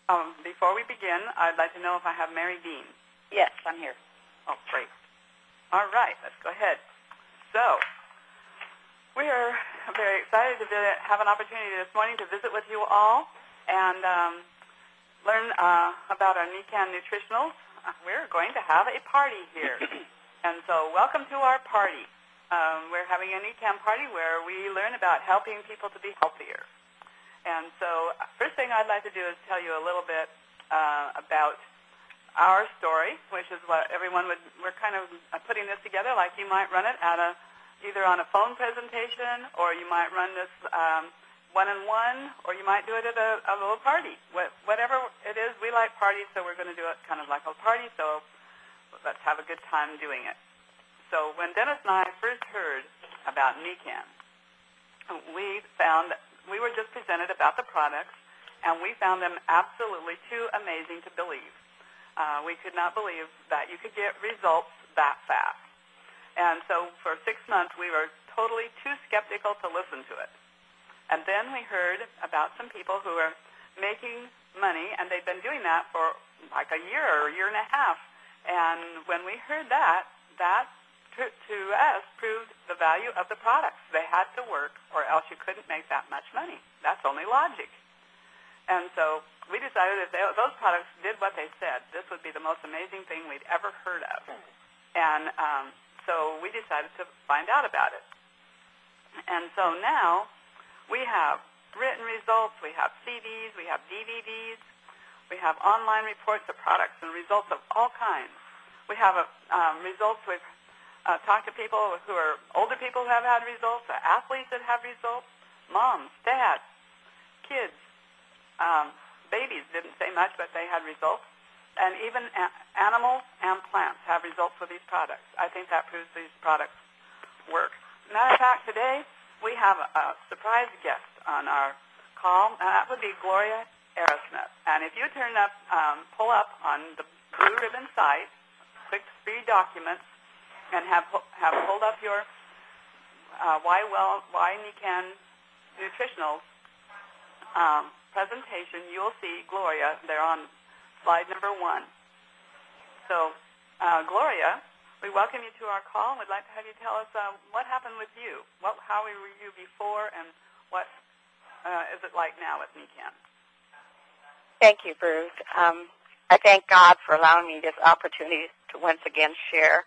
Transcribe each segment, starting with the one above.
Before we begin, I'd like to know if I have Mary Dean. Yes, I'm here. Oh, great. All right, let's go ahead. So, we are very excited to have an opportunity this morning to visit with you all and learn about our NECAN Nutritionals. We're going to have a party here. And so, welcome to our party. We're having a NECAN party where we learn about helping people to be healthier. And so, first thing I'd like to do is tell you a little bit about our story, which is what we're kind of putting this together like you might run it at either on a phone presentation, or you might run this one-on-one, or you might do it at a little party. Whatever it is, we like parties, so we're going to do it kind of like a party, so let's have a good time doing it. So when Dennis and I first heard about NECAN, we found that we were just presented about the products, and we found them absolutely too amazing to believe. We could not believe that you could get results that fast. And so for 6 months, we were totally too skeptical to listen to it. And then we heard about some people who are making money, and they've been doing that for like a year or a year and a half. And when we heard that to us proved the value of the products. They had to work, or else you couldn't make that much money. That's only logic. And so we decided if those products did what they said, this would be the most amazing thing we'd ever heard of. And so we decided to find out about it. And so now we have written results, we have CDs, we have DVDs, we have online reports of products and results of all kinds. We have results with talk to people who are older people who have had results, athletes that have results, moms, dads, kids, babies didn't say much, but they had results, and even animals and plants have results with these products. I think that proves these products work. Matter of fact, today we have a surprise guest on our call, and that would be Gloria Aerosmith. And if you pull up on the Blue Ribbon site, click free documents, and have pulled up your Why NECAN Nutritionals presentation, you'll see Gloria there on slide number 1. So, Gloria, we welcome you to our call, and we'd like to have you tell us what happened with you. How were you before, and what is it like now with NECAN? Thank you, Bruce. I thank God for allowing me this opportunity to once again share.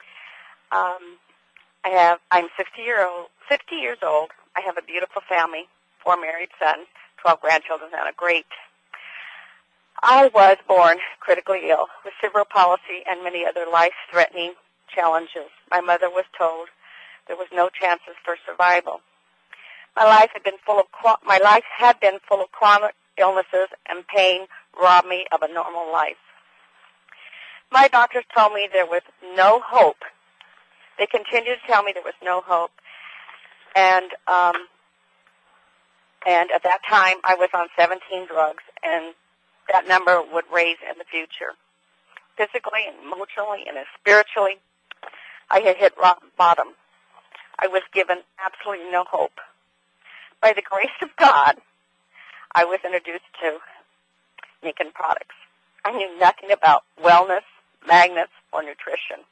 I'm 60 years old. I have a beautiful family, 4 married sons, 12 grandchildren, and a great. I was born critically ill with cerebral palsy and many other life-threatening challenges. My mother was told there was no chances for survival. My life had been full of chronic illnesses, and pain robbed me of a normal life. My doctors told me there was no hope. They continued to tell me there was no hope. And at that time, I was on 17 drugs, and that number would raise in the future. Physically and emotionally and spiritually, I had hit rock bottom. I was given absolutely no hope. By the grace of God, I was introduced to NECAN products. I knew nothing about wellness, magnets, or nutrition.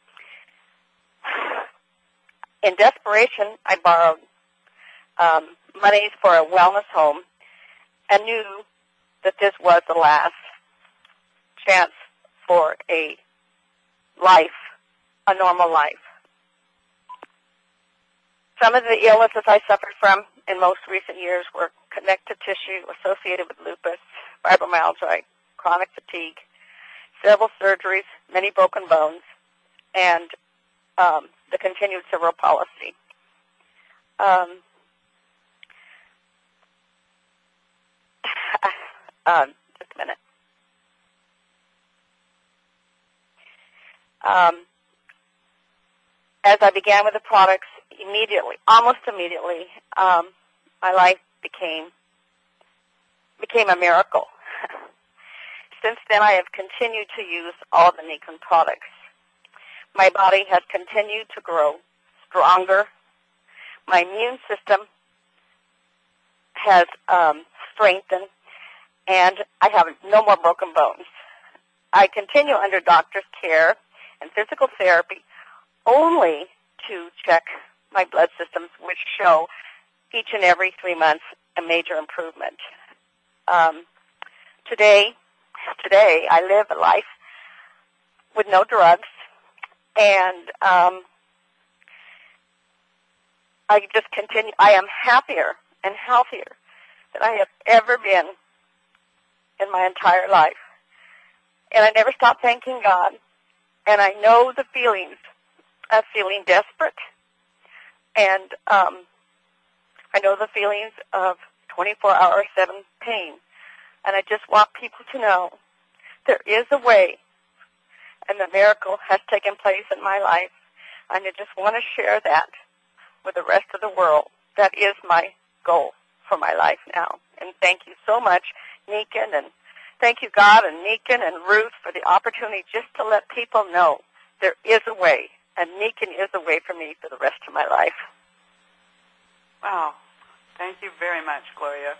In desperation, I borrowed monies for a wellness home and knew that this was the last chance for a normal life. Some of the illnesses I suffered from in most recent years were connective tissue associated with lupus, fibromyalgia, chronic fatigue, several surgeries, many broken bones, and the continued cerebral palsy. Just a minute. As I began with the products, almost immediately, my life became a miracle. Since then, I have continued to use all the NECAN products. My body has continued to grow stronger. My immune system has strengthened, and I have no more broken bones. I continue under doctor's care and physical therapy only to check my blood systems, which show each and every 3 months a major improvement. Today I live a life with no drugs, and I just continue. I am happier and healthier than I have ever been in my entire life. And I never stop thanking God. And I know the feelings of feeling desperate. And I know the feelings of 24-hour-7 pain. And I just want people to know there is a way, and the miracle has taken place in my life. And I just want to share that with the rest of the world. That is my goal for my life now. And thank you so much, Niken, and thank you, God, and Niken and Ruth, for the opportunity just to let people know there is a way, and Niken is a way for me for the rest of my life. Wow. Thank you very much, Gloria.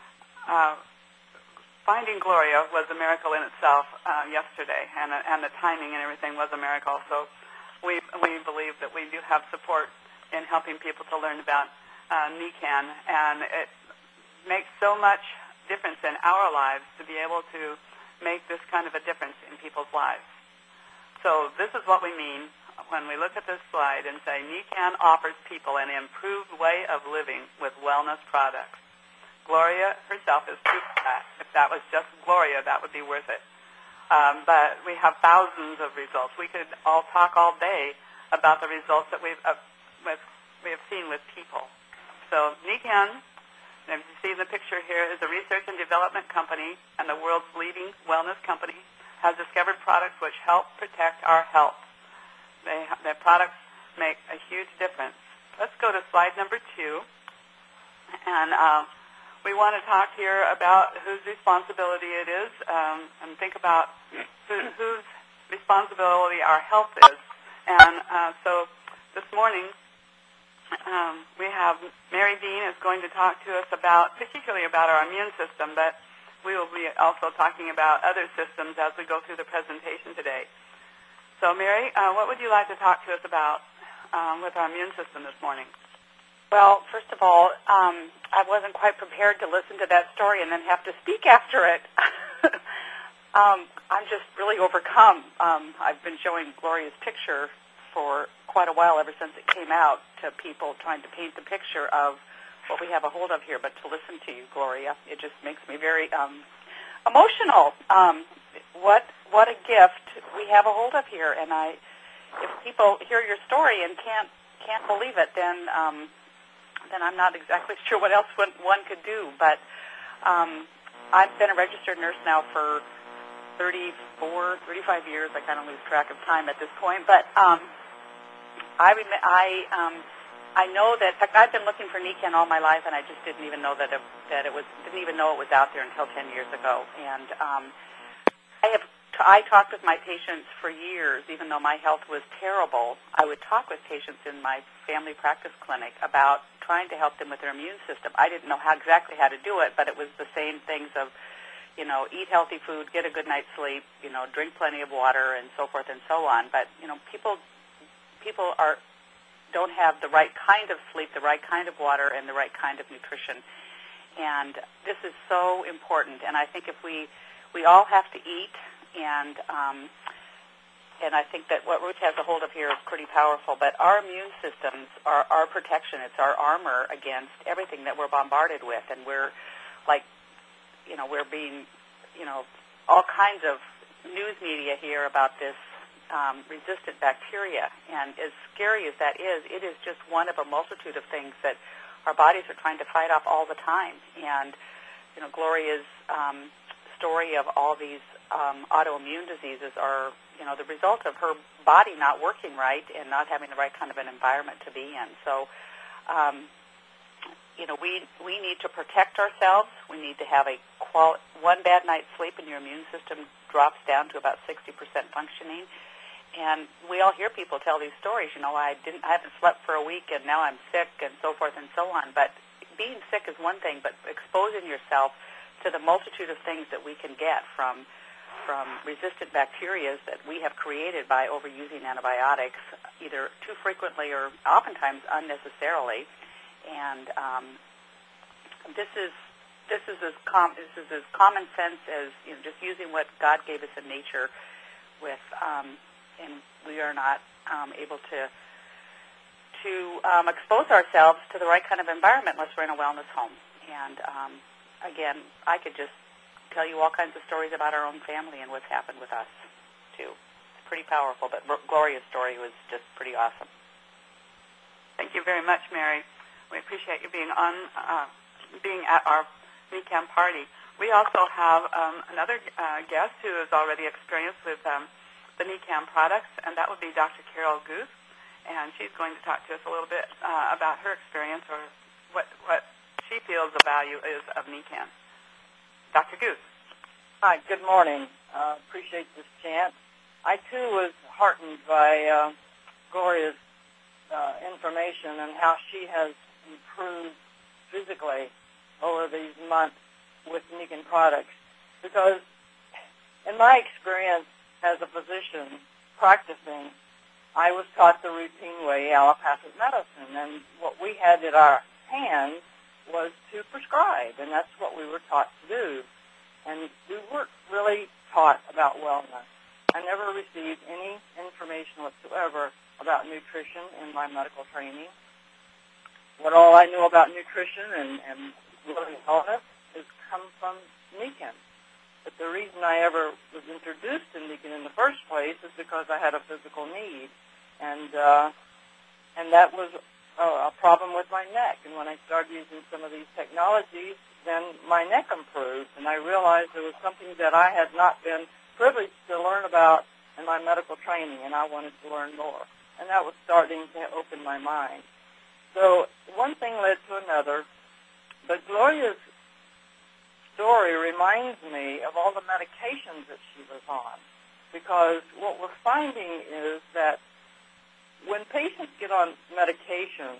Finding Gloria was a miracle in itself yesterday, and the timing and everything was a miracle. So we believe that we do have support in helping people to learn about Niken, and it makes so much difference in our lives to be able to make this kind of a difference in people's lives. So this is what we mean when we look at this slide and say Niken offers people an improved way of living with wellness products. Gloria herself is proof of that. If that was just Gloria, that would be worth it. But we have thousands of results. We could all talk all day about the results that we have seen with people. So Niken, as you see in the picture here, is a research and development company and the world's leading wellness company, has discovered products which help protect our health. Their products make a huge difference. Let's go to slide number 2. And we want to talk here about whose responsibility it is and think about whose responsibility our health is. And so this morning we have Mary Dean is going to talk to us particularly about our immune system, but we will be also talking about other systems as we go through the presentation today. So Mary, what would you like to talk to us about with our immune system this morning? Well, first of all, I wasn't quite prepared to listen to that story and then have to speak after it. I'm just really overcome. I've been showing Gloria's picture for quite a while, ever since it came out, to people trying to paint the picture of what we have a hold of here. But to listen to you, Gloria, it just makes me very emotional. What a gift we have a hold of here. And if people hear your story and can't believe it, then I'm not exactly sure what else one could do. But I've been a registered nurse now for 35 years. I kind of lose track of time at this point. But I know that, in fact, I've been looking for Niken all my life, and I just didn't even know didn't even know it was out there until 10 years ago. And I talked with my patients for years, even though my health was terrible. I would talk with patients in my family practice clinic about trying to help them with their immune system. I didn't know exactly how to do it, but it was the same things of, eat healthy food, get a good night's sleep, drink plenty of water, and so forth and so on. But, people don't have the right kind of sleep, the right kind of water, and the right kind of nutrition. And this is so important. And I think if we all have to eat, and I think that what Ruth has a hold of here is pretty powerful. But our immune systems are our protection. It's our armor against everything that we're bombarded with. And we're we're being, all kinds of news media here about this resistant bacteria. And as scary as that is, it is just one of a multitude of things that our bodies are trying to fight off all the time. And, Gloria's story of all these autoimmune diseases are, the result of her body not working right and not having the right kind of an environment to be in. So, we need to protect ourselves. We need to have one bad night's sleep and your immune system drops down to about 60% functioning. And we all hear people tell these stories. I haven't slept for a week and now I'm sick and so forth and so on. But being sick is one thing, but exposing yourself to the multitude of things that we can get from resistant bacteria that we have created by overusing antibiotics, either too frequently or oftentimes unnecessarily. And this is as common sense as just using what God gave us in nature. And we are not able to expose ourselves to the right kind of environment unless we're in a wellness home. And again, I could just tell you all kinds of stories about our own family and what's happened with us, too. It's pretty powerful, but Gloria's story was just pretty awesome. Thank you very much, Mary. We appreciate you being at our NECAM party. We also have another guest who is already experienced with the NECAM products, and that would be Dr. Carol Guth, and she's going to talk to us a little bit about her experience or what she feels the value is of NECAM. Dr. Guth. Hi, good morning. Appreciate this chance. I, too, was heartened by Gloria's information and how she has improved physically over these months with NECAM products. Because in my experience as a physician practicing, I was taught the routine way, allopathic medicine, and what we had at our hands was to prescribe, and that's what we were taught to do. And we weren't really taught about wellness. I never received any information whatsoever about nutrition in my medical training. What all I knew about nutrition and really wellness has come from NECAM. But the reason I ever was introduced to NECAM in the first place is because I had a physical need, and that was a problem with my neck. And when I started using some of these technologies, then my neck improved, and I realized there was something that I had not been privileged to learn about in my medical training, and I wanted to learn more. And that was starting to open my mind. So one thing led to another, but Gloria's story reminds me of all the medications that she was on, because what we're finding is that when patients get on medication,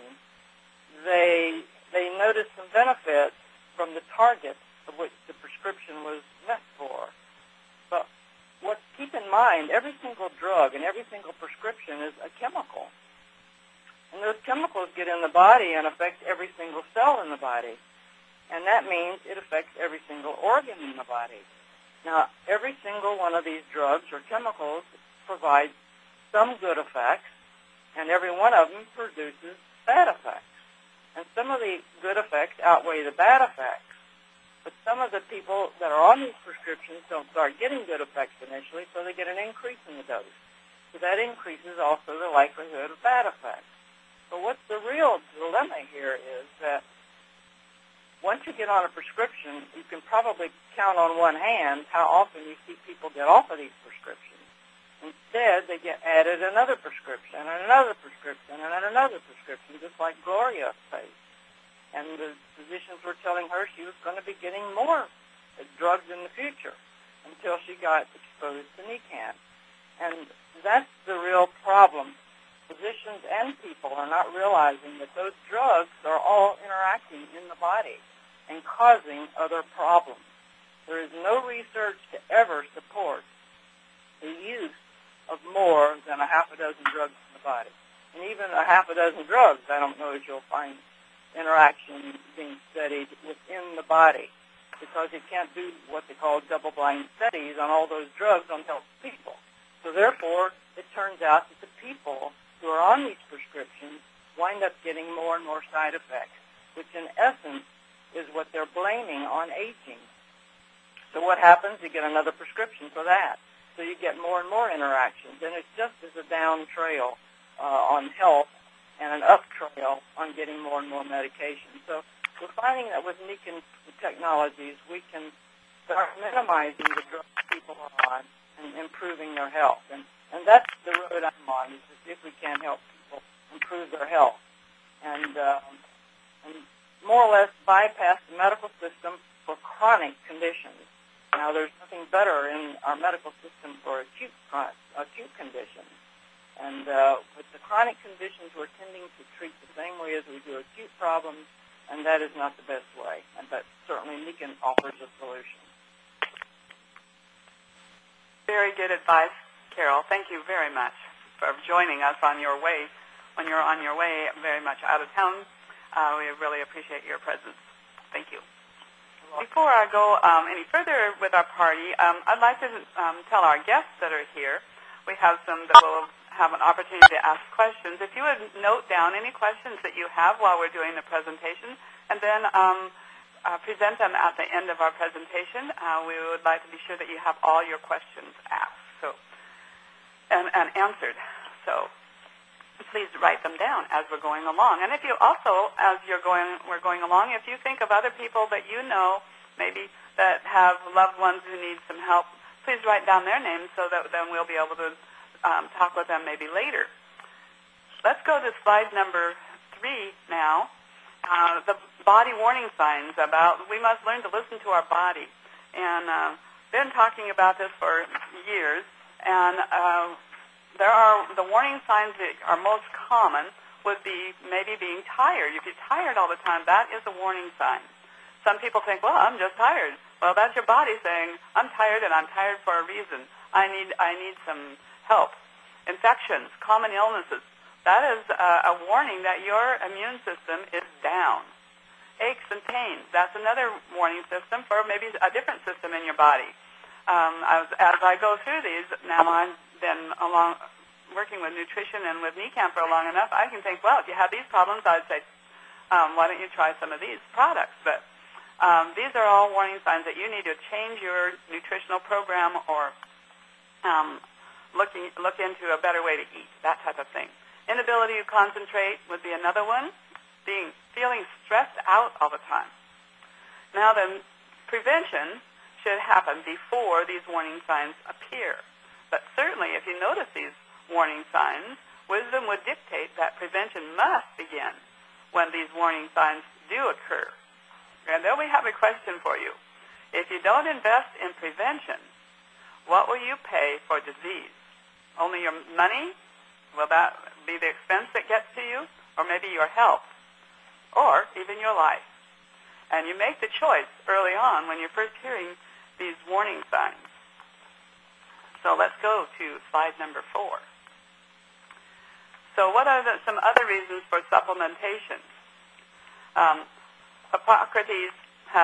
they notice some benefits from the target of which the prescription was meant for. But keep in mind, every single drug and every single prescription is a chemical. And those chemicals get in the body and affect every single cell in the body. And that means it affects every single organ in the body. Now, every single one of these drugs or chemicals provides some good effects, and every one of them produces bad effects. And some of the good effects outweigh the bad effects. But some of the people that are on these prescriptions don't start getting good effects initially, so they get an increase in the dose. So that increases also the likelihood of bad effects. But what's the real dilemma here is that once you get on a prescription, you can probably count on one hand how often you see people get off of these prescriptions. Instead, they get added another prescription and another prescription and another prescription, just like Gloria faced. And the physicians were telling her she was going to be getting more drugs in the future until she got exposed to NECAM. And that's the real problem. Physicians and people are not realizing that those drugs are all interacting in the body and causing other problems. There is no research to ever support the use of more than a half a dozen drugs in the body. And even a half a dozen drugs, I don't know if you'll find interaction being studied within the body, because you can't do what they call double-blind studies on all those drugs on healthy people. So therefore, it turns out that the people who are on these prescriptions wind up getting more and more side effects, which in essence is what they're blaming on aging. So what happens? You get another prescription for that. So you get more and more interactions, and it's just as a down trail on health and an up trail on getting more and more medication. So we're finding that with NECAM technologies, we can start minimizing the drugs people are on and improving their health. And that's the road I'm on, is to see if we can help people improve their health and more or less bypass the medical system for chronic conditions. Now, there's nothing better in our medical system for acute conditions. And with the chronic conditions, we're tending to treat the same way as we do acute problems, and that is not the best way. But certainly Nikken offers a solution. Very good advice, Carol. Thank you very much for joining us on your way. When you're on your way very much out of town, we really appreciate your presence. Thank you. Before I go any further with our party, I'd like to tell our guests that are here, we have some that will have an opportunity to ask questions. If you would note down any questions that you have while we're doing the presentation, and then present them at the end of our presentation, we would like to be sure that you have all your questions asked and answered. So please write them down as we're going along. And if you also, as we're going along, if you think of other people that you know, maybe that have loved ones who need some help, please write down their names so that then we'll be able to talk with them maybe later. Let's go to slide number 3 now. The body warning signs about we must learn to listen to our body. And been talking about this for years, and the warning signs that are most common would be maybe being tired. If you're tired all the time, that is a warning sign. Some people think, well, I'm just tired. Well, that's your body saying, I'm tired, and I'm tired for a reason. I need some help. Infections, common illnesses, that is a warning that your immune system is down. Aches and pains, that's another warning system for maybe a different system in your body. As I go through these, now I've been working with nutrition and with NECAM for long enough, I can think, well, if you have these problems, I'd say, why don't you try some of these products? But these are all warning signs that you need to change your nutritional program or look into a better way to eat, that type of thing. Inability to concentrate would be another one. Feeling stressed out all the time. Now then, prevention should happen before these warning signs appear. But certainly if you notice these warning signs, wisdom would dictate that prevention must begin when these warning signs do occur. And then we have a question for you. If you don't invest in prevention, what will you pay for disease? Only your money? Will that be the expense that gets to you? Or maybe your health? Or even your life? And you make the choice early on when you're first hearing these warning signs. So let's go to slide number 4. So what are some other reasons for supplementation? Hippocrates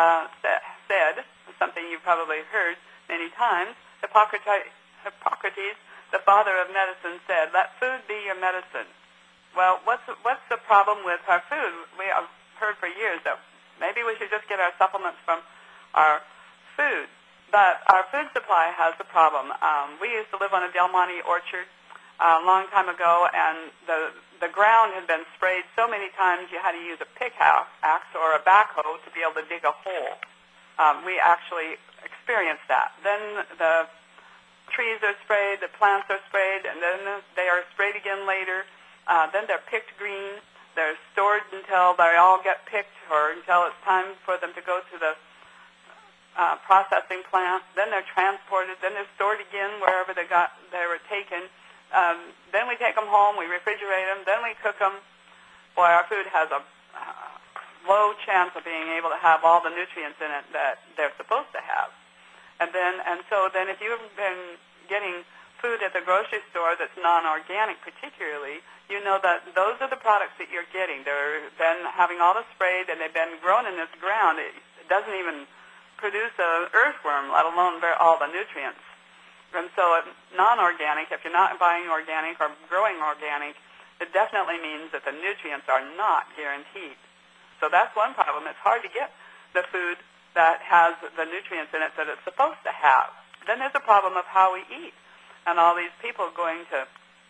said, something you've probably heard many times, Hippocrates, the father of medicine, said, let food be your medicine. Well, what's the problem with our food? We have heard for years that maybe we should just get our supplements from our food. But our food supply has a problem. We used to live on a Del Monte orchard a long time ago, and the ground had been sprayed so many times you had to use a pickaxe or a backhoe to be able to dig a hole. We actually experienced that. Then the trees are sprayed, the plants are sprayed, and then they are sprayed again later. Then they're picked green. They're stored until they all get picked or until it's time for them to go to the processing plant. Then they're transported. Then they're stored again wherever they were taken. Then we take them home. We refrigerate them. Then we cook them. Boy, our food has a low chance of being able to have all the nutrients in it that they're supposed to have. And so if you've been getting food at the grocery store that's non-organic particularly, you know that those are the products that you're getting. They've been having all the sprayed, and they've been grown in this ground. It doesn't even produce an earthworm, let alone all the nutrients. And so non-organic, if you're not buying organic or growing organic, it definitely means that the nutrients are not guaranteed. So that's one problem. It's hard to get the food that has the nutrients in it that it's supposed to have. Then there's a problem of how we eat. And all these people going to,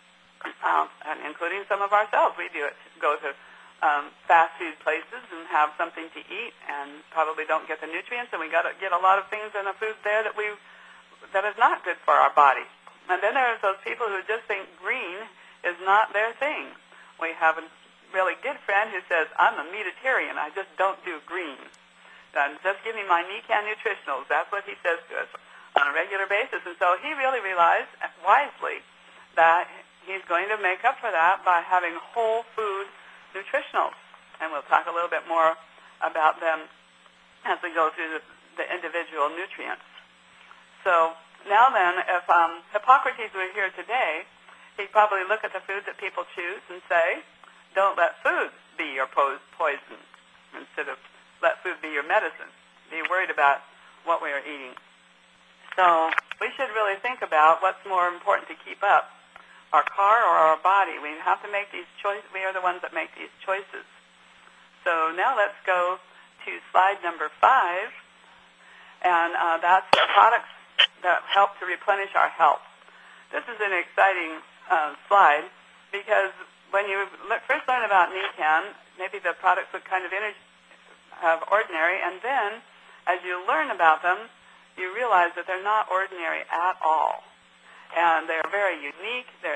and including some of ourselves, we do it, go to fast food places and have something to eat and probably don't get the nutrients, and we got to get a lot of things in the food there that is not good for our body. And then there's those people who just think green is not their thing. We have a really good friend who says, I'm a meatitarian, I just don't do green. And just give me my NECAN Nutritionals. That's what he says to us on a regular basis. And so he really realized wisely that he's going to make up for that by having whole food nutritionals. And we'll talk a little bit more about them as we go through the individual nutrients. So now then, if Hippocrates were here today, he'd probably look at the food that people choose and say, don't let food be your poison, instead of let food be your medicine. Be worried about what we are eating. So we should really think about what's more important to keep up, our car or our body. We have to make these choices. We are the ones that make these choices. So now let's go to slide number 5, and that's the products that help to replenish our health. This is an exciting slide because when you first learn about NECAN, maybe the products look kind of ordinary, and then as you learn about them, you realize that they're not ordinary at all. And they're very unique, they're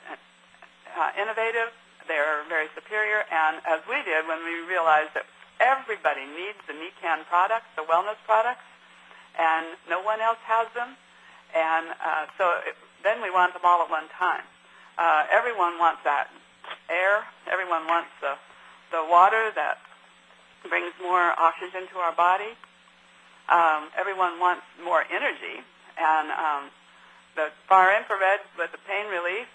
innovative, they're very superior, and as we did when we realized that everybody needs the NECAN products, the wellness products, and no one else has them, and then we want them all at one time. Everyone wants that air, everyone wants the water that brings more oxygen to our body. Everyone wants more energy, and the far infrared with the pain relief,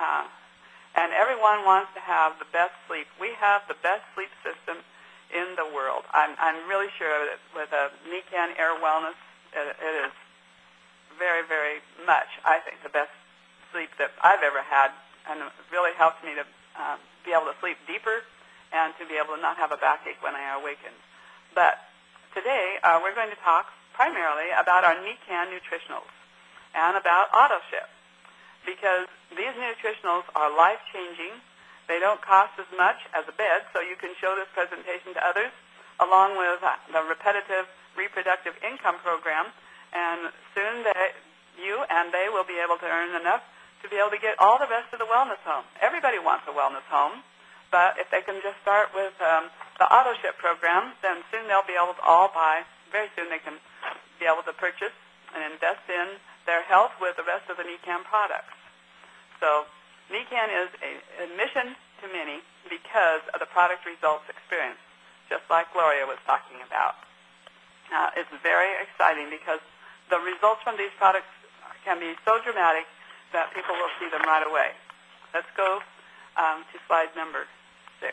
and everyone wants to have the best sleep. We have the best sleep system in the world. I'm really sure that with a NECAN Air Wellness, it is very, very much, I think, the best sleep that I've ever had, and it really helps me to be able to sleep deeper and to be able to not have a backache when I awaken. But today, we're going to talk primarily about our NECAN nutritionals and about AutoShip, because these nutritionals are life-changing. They don't cost as much as a bed, so you can show this presentation to others, along with the repetitive reproductive income program, and soon you and they will be able to earn enough to be able to get all the rest of the wellness home. Everybody wants a wellness home, but if they can just start with the AutoShip program, then soon they'll be able to all buy, very soon they can be able to purchase and invest in their health with the rest of the NECAN products. So NECAN is a mission to many because of the product results experience, just like Gloria was talking about. It's very exciting because the results from these products can be so dramatic that people will see them right away. Let's go to slide number 6.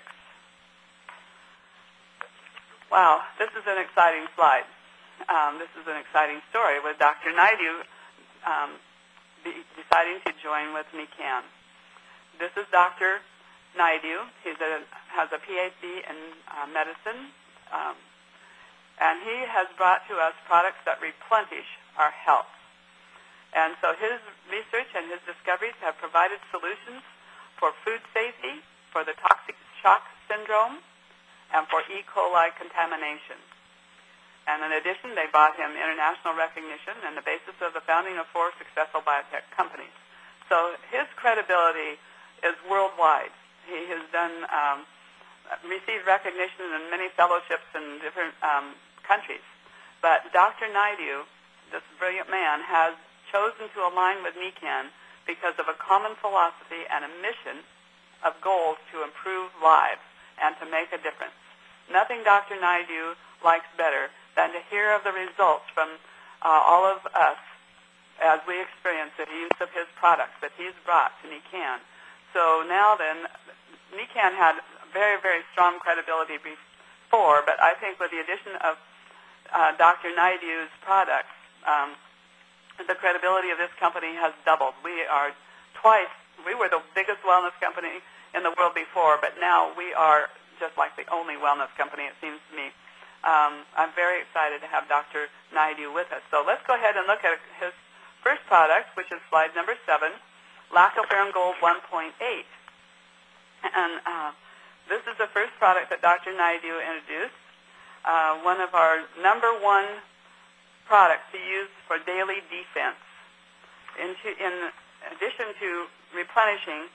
Wow, this is an exciting slide. This is an exciting story with Dr. Naidu deciding to join with NECAN. This is Dr. Naidu. He has a PhD in medicine, and he has brought to us products that replenish our health. And so his research and his discoveries have provided solutions for food safety, for the toxic shock syndrome, and for E. coli contamination. And in addition, they brought him international recognition and the basis of the founding of 4 successful biotech companies. So his credibility is worldwide. He has received recognition in many fellowships in different countries. But Dr. Naidu, this brilliant man, has chosen to align with NECAN because of a common philosophy and a mission of goals to improve lives and to make a difference. Nothing Dr. Naidu likes better than to hear of the results from all of us as we experience the use of his products that he's brought to NECAN. So now then, NECAN had very, very strong credibility before, but I think with the addition of Dr. Naidu's products, the credibility of this company has doubled. We were the biggest wellness company in the world before, but now we are just like the only wellness company, it seems to me. I'm very excited to have Dr. Naidu with us. So let's go ahead and look at his first product, which is slide number 7, Lactoferrin Gold 1.8. And this is the first product that Dr. Naidu introduced, one of our number 1 products to use for daily defense. In addition to replenishing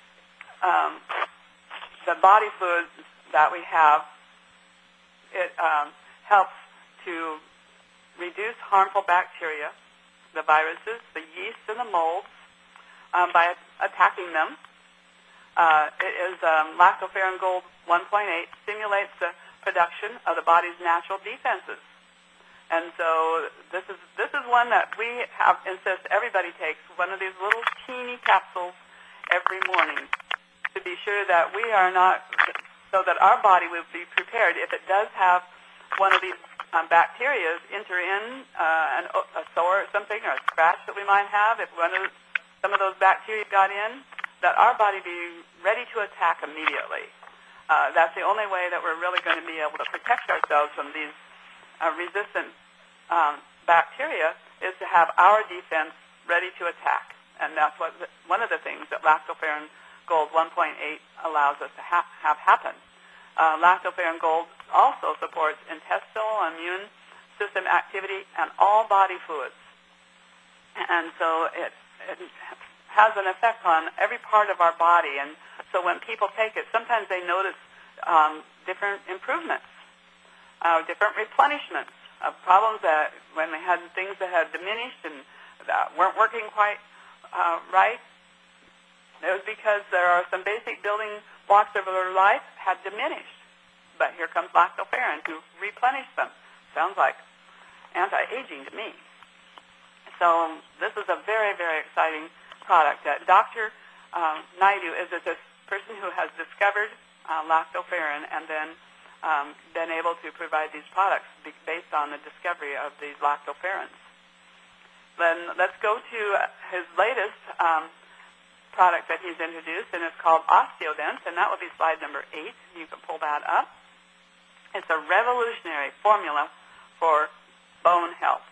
the body fluids that we have, it helps to reduce harmful bacteria, the viruses, the yeast, and the molds by attacking them. It is Lactoferrin Gold 1.8, stimulates the production of the body's natural defenses. And so this is one that we insist everybody takes, one of these little teeny capsules every morning, to be sure that we are not, so that our body will be prepared if it does have one of these bacteria enter in, a sore or something, or a scratch that we might have. If some of those bacteria got in, that our body be ready to attack immediately. That's the only way that we're really going to be able to protect ourselves from these resistant bacteria, is to have our defense ready to attack. And that's one of the things that Lactoferrin Gold 1.8 allows us to have happen. Lactoferrin Gold also supports intestinal immune system activity and all body fluids. And so it has an effect on every part of our body. And so when people take it, sometimes they notice different improvements, different replenishments of problems that when they had things that had diminished and that weren't working quite right. It was because there are some basic building blocks of their life had diminished. But here comes Lactoferrin to replenish them. Sounds like anti-aging to me. So this is a very, very exciting product. Dr. Naidu is this person who has discovered lactoferrin and then been able to provide these products based on the discovery of these lactoferrins. Then let's go to his latest product that he's introduced, and it's called Osteodent, and that will be slide number 8. You can pull that up. It's a revolutionary formula for bone health.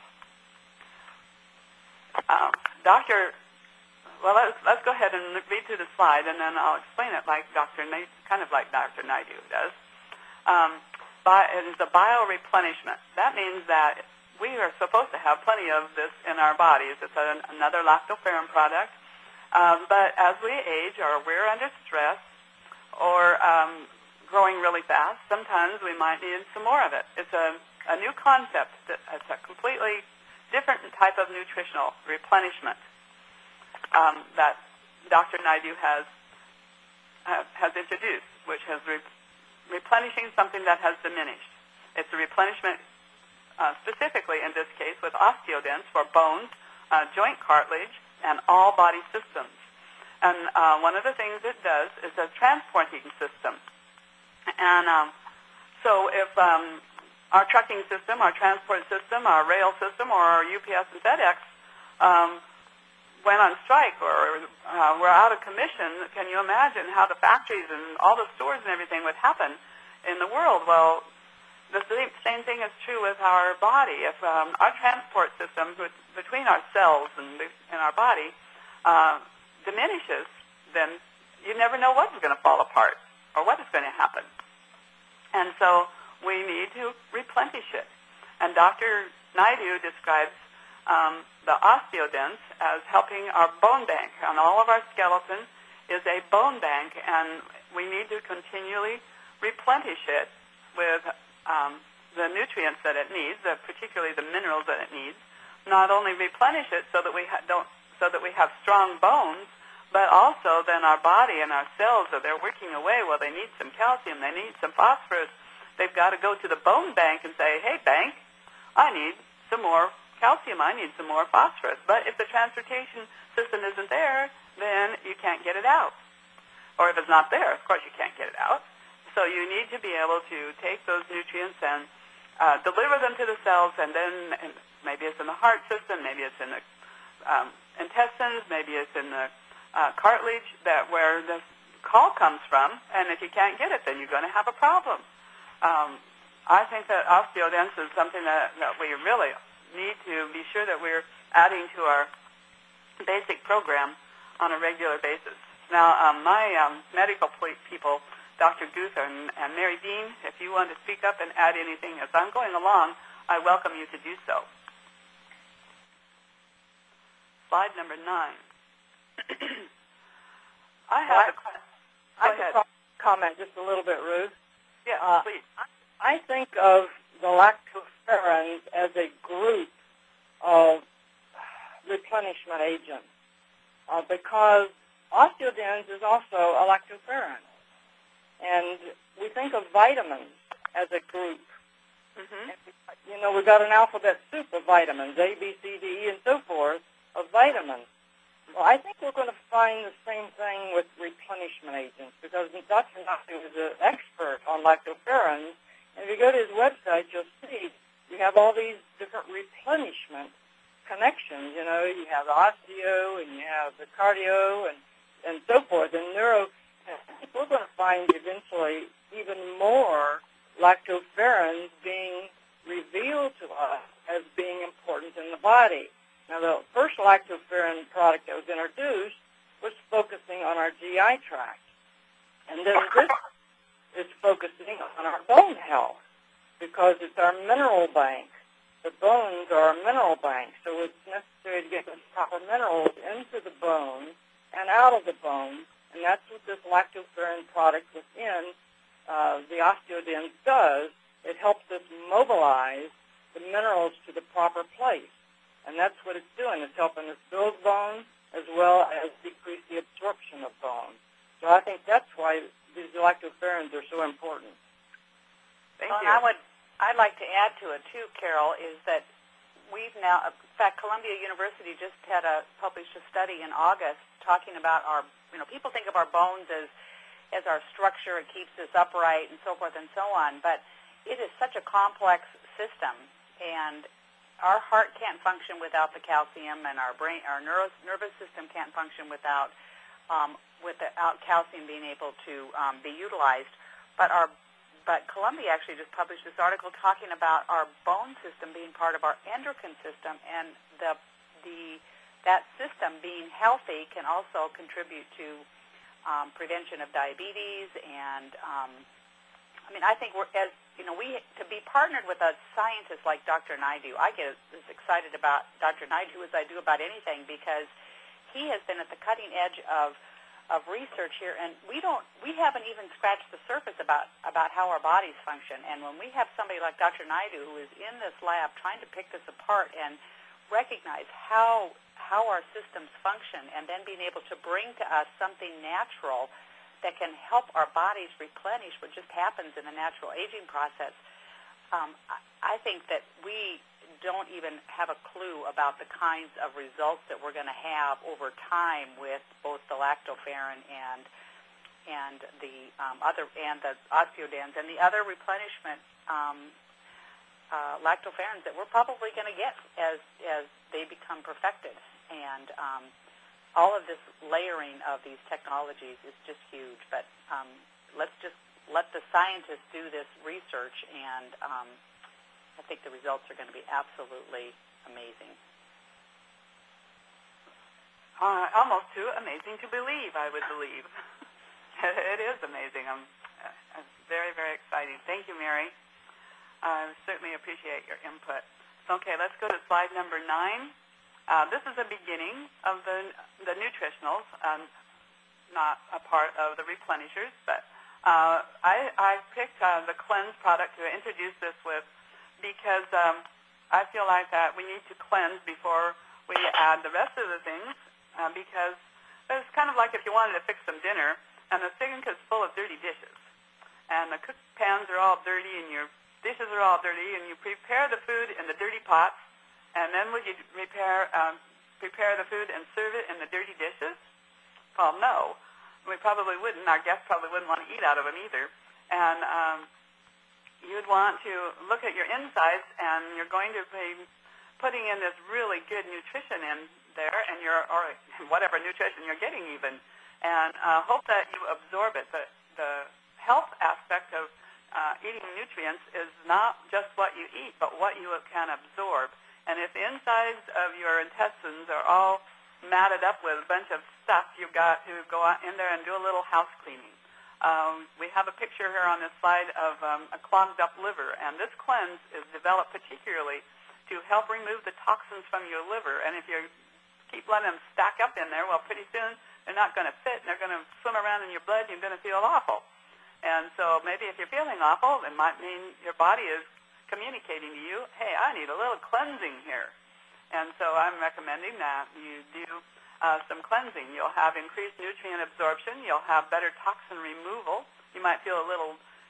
Let's go ahead and read through the slide, and then I'll explain it like kind of like Dr. Naidu does. It is a bioreplenishment. That means that we are supposed to have plenty of this in our bodies. It's another lactoferrin product. But as we age, or we're under stress, or growing really fast, sometimes we might need some more of it. It's a new concept. It's a completely different type of nutritional replenishment that Dr. Naidu has introduced, which is replenishing something that has diminished. It's a replenishment specifically in this case with Osteodents for bones, joint cartilage, and all body systems. And one of the things it does is a transporting system. And so if our trucking system, our transport system, our rail system, or our UPS and FedEx went on strike or were out of commission, can you imagine how the factories and all the stores and everything would happen in the world? Well, the same thing is true with our body. If our transport system between our cells and our body diminishes, then you never know what's going to fall apart or what is going to happen. And so we need to replenish it. And Dr. Naidu describes the Osteodents as helping our bone bank. And all of our skeleton is a bone bank, and we need to continually replenish it with the nutrients that it needs, particularly the minerals that it needs. Not only replenish it so that we have strong bones, but also then our body and our cells, they're working away. Well, they need some calcium, they need some phosphorus. They've got to go to the bone bank and say, hey, bank, I need some more calcium, I need some more phosphorus. But if the transportation system isn't there, then you can't get it out. Or if it's not there, of course you can't get it out. So you need to be able to take those nutrients and deliver them to the cells, and then maybe it's in the heart system, maybe it's in the intestines, maybe it's in the cartilage, where the call comes from. And if you can't get it, then you're going to have a problem. I think that Osteodents is something that we really need to be sure that we're adding to our basic program on a regular basis. Now, my medical people, Dr. Guth and Mary Dean, if you want to speak up and add anything as I'm going along, I welcome you to do so. Slide number 9. I can comment just a little bit, Ruth. Yes, please. I think of the lactoferrins as a group of replenishment agents because Osteodents is also a lactoferrin. And we think of vitamins as a group. Mm-hmm. And, we've got an alphabet soup of vitamins, A, B, C, D, E, and so forth, of vitamins. Well, I think we're going to find the same thing with replenishment agents, because Dr. Naidu is an expert on lactoferrins, and if you go to his website, you'll see you have all these different replenishment connections. You have the osteo, and you have the cardio, and so forth, and neuro. I think we're going to find eventually even more lactoferrins being revealed to us as being important in the body. Now, the first lactoferrin product that was introduced was focusing on our GI tract. And then this is focusing on our bone health because it's our mineral bank. The bones are our mineral bank, so it's necessary to get the proper minerals into the bone and out of the bone, and that's what this lactoferrin product within the Osteodens does. It helps us mobilize the minerals to the proper place. And that's what it's doing. It's helping us build bone as well as decrease the absorption of bone. So I think that's why these lactoferrins are so important. Thank you. And I'd like to add to it, too, Carol, is that we've now, in fact, Columbia University just published a study in August talking about our, people think of our bones as our structure. It keeps us upright and so forth and so on. But it is such a complex system, and our heart can't function without the calcium, and our brain, our nervous system can't function without calcium being able to be utilized. But Columbia actually just published this article talking about our bone system being part of our endocrine system, and that system being healthy can also contribute to prevention of diabetes. And I think to be partnered with a scientist like Dr. Naidu, I get as excited about Dr. Naidu as I do about anything, because he has been at the cutting edge of research here, and we haven't even scratched the surface about how our bodies function. And when we have somebody like Dr. Naidu who is in this lab trying to pick this apart and recognize how our systems function, and then being able to bring to us something natural that can help our bodies replenish what just happens in the natural aging process, I think that we don't even have a clue about the kinds of results that we're going to have over time with both the lactoferrin and the Osteodens and the other replenishment lactoferrins that we're probably going to get as they become perfected. And all of this layering of these technologies is just huge. But let's just let the scientists do this research, and I think the results are going to be absolutely amazing. Almost too amazing to believe, I would believe. It is amazing. It's very, very exciting. Thank you, Mary. I certainly appreciate your input. Okay, let's go to slide number 9. This is the beginning of the nutritionals, not a part of the replenishers, but I picked the Cleanse product to introduce this with, because I feel like that we need to cleanse before we add the rest of the things, because it's kind of like if you wanted to fix some dinner, and the sink is full of dirty dishes, and the cook pans are all dirty, and your dishes are all dirty, and you prepare the food in the dirty pots, and then would you prepare the food and serve it in the dirty dishes? Well, no. We probably wouldn't. Our guests probably wouldn't want to eat out of them either. And you'd want to look at your insides, and you're going to be putting in this really good nutrition in there, and or whatever nutrition you're getting even, and hope that you absorb it. The health aspect of eating nutrients is not just what you eat, but what you can absorb. And if the insides of your intestines are all matted up with a bunch of stuff, you've got to go out in there and do a little house cleaning. We have a picture here on this slide of a clogged up liver, and this cleanse is developed particularly to help remove the toxins from your liver. And if you keep letting them stack up in there, well, pretty soon they're not going to fit, and they're going to swim around in your blood, and you're going to feel awful. And so maybe if you're feeling awful, it might mean your body is communicating to you, hey, I need a little cleansing here. And so I'm recommending that you do some cleansing. You'll have increased nutrient absorption. You'll have better toxin removal. You might feel a little,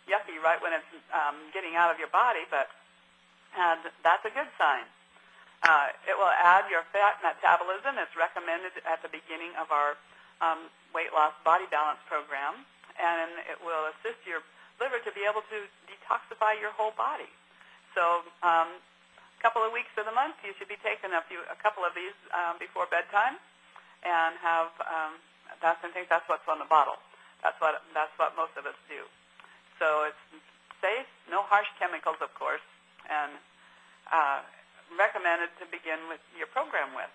yucky right when it's getting out of your body, but that's a good sign. It will add your fat metabolism. It's recommended at the beginning of our weight loss body balance program, and it will assist your liver to be able to detoxify your whole body. So a couple of weeks of the month, you should be taking a couple of these before bedtime, and have I think that's what's on the bottle. That's what most of us do. So it's safe, no harsh chemicals, of course, and recommended to begin with your program with.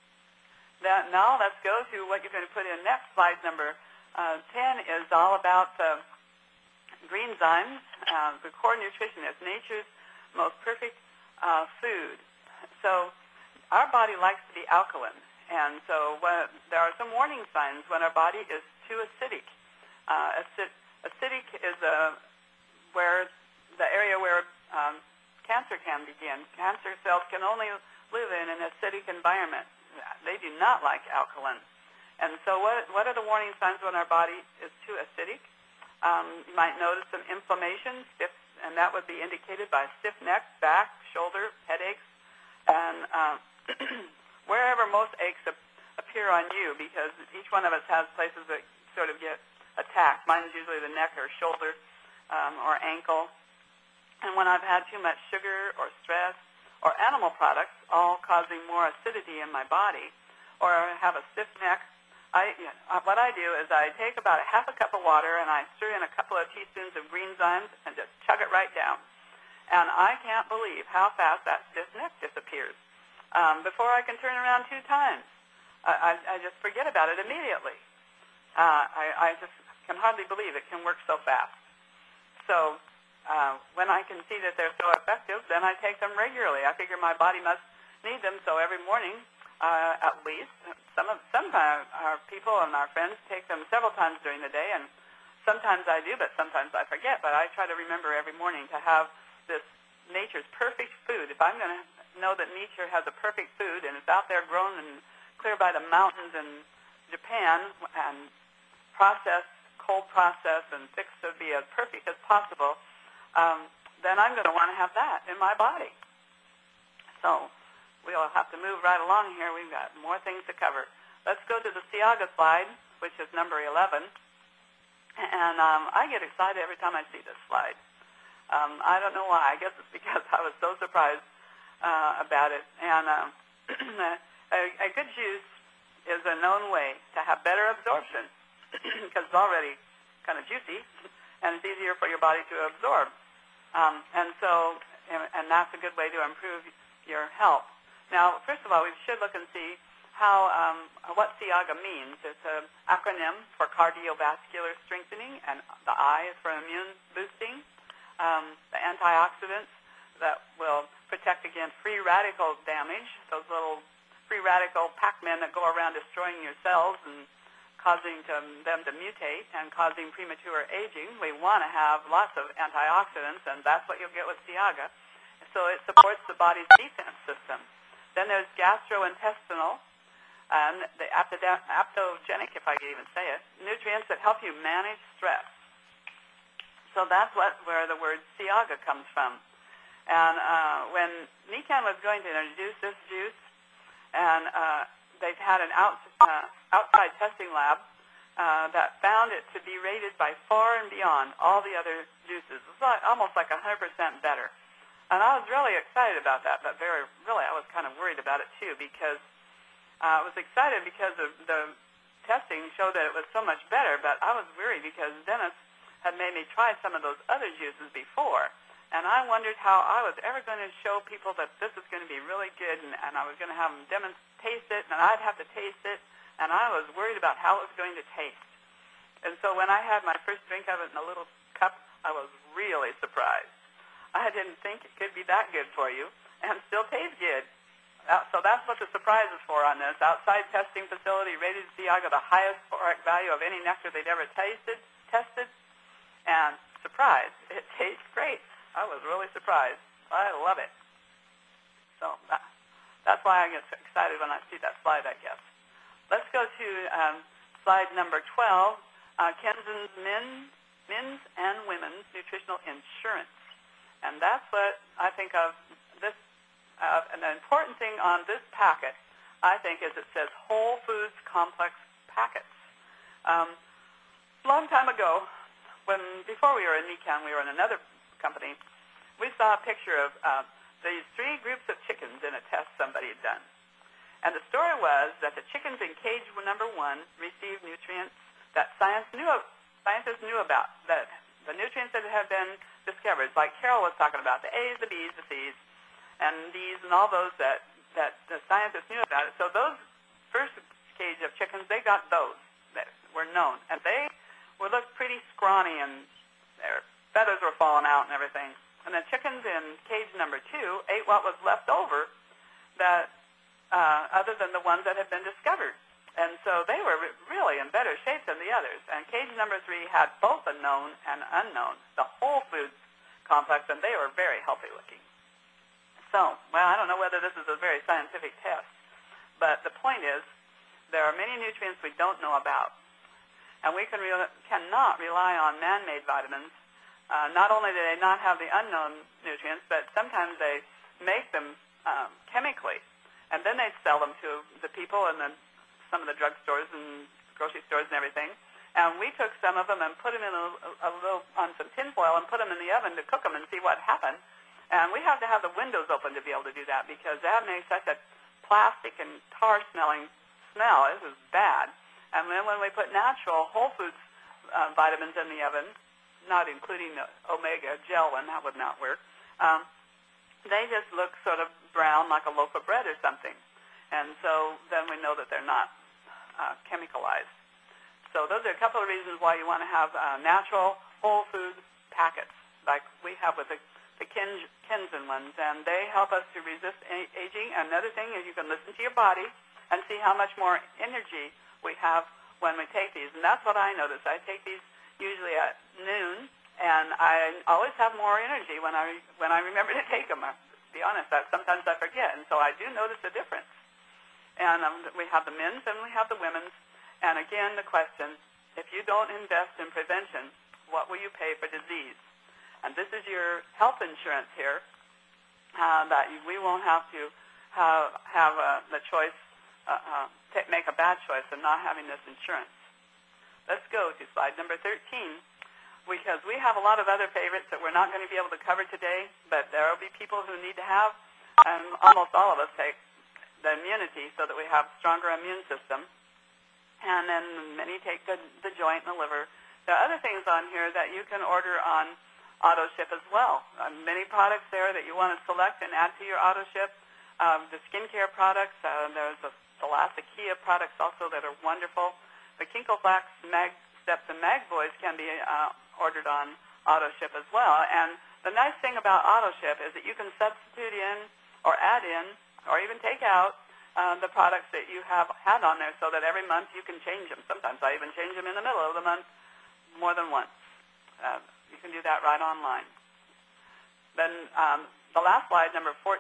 Now let's go to what you're going to put in next. Slide number 10 is all about Greenzymes. The core nutrition is nature's most perfect food. So our body likes to be alkaline, and so there are some warning signs when our body is too acidic. Acidic is where the area where cancer can begin. Cancer cells can only live in an acidic environment. They do not like alkaline. And so what are the warning signs when our body is too acidic? You might notice some inflammation, and that would be indicated by stiff neck, back, shoulder, headaches, and wherever most aches appear on you, because each one of us has places that sort of get attacked. Mine is usually the neck or shoulder or ankle. And when I've had too much sugar or stress or animal products, all causing more acidity in my body, or have a stiff neck, what I do is I take about a half a cup of water and I stir in a couple of teaspoons of Greenzymes and just chug it right down. And I can't believe how fast that stiff neck disappears. Before I can turn around 2 times, I just forget about it immediately. I just can hardly believe it can work so fast. So when I can see that they're so effective, then I take them regularly. I figure my body must need them, so every morning, at least. Some our people and our friends take them several times during the day, and sometimes I do, but sometimes I forget. But I try to remember every morning to have this nature's perfect food. If I'm going to know that nature has a perfect food, and it's out there grown and clear by the mountains in Japan, and processed, cold processed, and fixed to be as perfect as possible, then I'm going to want to have that in my body. So we'll have to move right along here. We've got more things to cover. Let's go to the Siaga slide, which is number 11. And I get excited every time I see this slide. I don't know why. I guess it's because I was so surprised about it. And a good juice is a known way to have better absorption because it's already kind of juicy, and it's easier for your body to absorb. And that's a good way to improve your health. Now, first of all, we should look and see what Siaga means. It's an acronym for cardiovascular strengthening, and the I is for immune boosting. The antioxidants that will protect against free radical damage, those little free radical Pac-Men that go around destroying your cells and causing them to mutate and causing premature aging. We want to have lots of antioxidants, and that's what you'll get with Siaga. So it supports the body's defense system. Then there's gastrointestinal and the aptogenic, if I can even say it, nutrients that help you manage stress. So that's where the word Siaga comes from. And when Nikan was going to introduce this juice, and they've had an outside testing lab that found it to be rated by far and beyond all the other juices. It's almost like 100% better. And I was really excited about that, but really I was kind of worried about it too, because I was excited because of the testing showed that it was so much better, but I was worried because Dennis had made me try some of those other juices before, and I wondered how I was ever going to show people that this is going to be really good, and I was going to have them taste it, and I'd have to taste it, and I was worried about how it was going to taste. And so when I had my first drink of it in a little cup, I was really surprised. I didn't think it could be that good for you, and still taste good. So that's what the surprise is for on this. Outside testing facility rated Siaga the highest caloric value of any nectar they'd ever tested, and surprise, it tastes great. I was really surprised. I love it. So that's why I get so excited when I see that slide, I guess. Let's go to slide number 12. Kenzen's Min men's and women's nutritional insurance. And that's what I think of this. And the important thing on this packet, I think, is it says Whole Foods Complex Packets. A long time ago, before we were in NECAN, we were in another company, we saw a picture of these 3 groups of chickens in a test somebody had done. And the story was that the chickens in cage number 1 received nutrients that scientists knew about, that the nutrients that had been discovered, like Carol was talking about, the A's, the B's, the C's, and D's, and all those that the scientists knew about it. So those first cage of chickens, they got those that were known. And they looked pretty scrawny, and their feathers were falling out and everything. And the chickens in cage number 2 ate what was left over, that other than the ones that had been discovered. And so they were really in better shape than the others. And cage number 3 had both a known and unknown, the Whole Foods Complex, and they were very healthy looking. So, well, I don't know whether this is a very scientific test, but the point is there are many nutrients we don't know about. And we cannot rely on man-made vitamins. Not only do they not have the unknown nutrients, but sometimes they make them chemically, and then they sell them to the people in some of the drugstores and grocery stores and everything. And we took some of them and put them in on some tinfoil and put them in the oven to cook them and see what happened. And we have to have the windows open to be able to do that, because that makes such a plastic and tar-smelling smell. This is bad. And then when we put natural whole foods vitamins in the oven, not including the omega gel one, that would not work, they just look sort of brown like a loaf of bread or something. And so then we know that they're not chemicalized. So those are a couple of reasons why you want to have natural whole food packets, like we have with the Kenzen ones, and they help us to resist aging. Another thing is you can listen to your body and see how much more energy we have when we take these. And that's what I notice. I take these usually at noon, and I always have more energy when I remember to take them. To be honest, sometimes I forget, and so I do notice a difference. And we have the men's and we have the women's. And again, the question, if you don't invest in prevention, what will you pay for disease? And this is your health insurance here, that we won't have to have the choice, make a bad choice of not having this insurance. Let's go to slide number 13, because we have a lot of other favorites that we're not going to be able to cover today, but there will be people who need to have, and almost all of us take the immunity so that we have stronger immune system. And then many take the joint and the liver. There are other things on here that you can order on AutoShip as well. Many products there that you want to select and add to your AutoShip. The skincare products, there's the Thalassikia products also that are wonderful. The Kinkle Flax Mag Steps and Mag Boys can be ordered on AutoShip as well. And the nice thing about AutoShip is that you can substitute in or add in or even take out the products that you have had on there, so that every month you can change them. Sometimes I even change them in the middle of the month more than once. You can do that right online. Then the last slide, number 14,